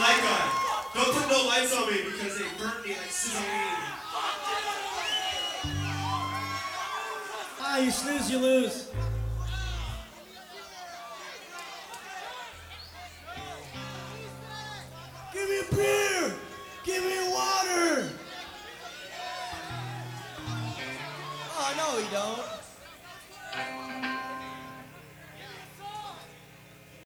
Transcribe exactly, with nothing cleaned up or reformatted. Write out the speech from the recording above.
light guy. Don't put no lights on me because they burnt me like sizzling. Ah, you snooze, you lose. Give me a beer! Give me a water! Oh, no, you don't.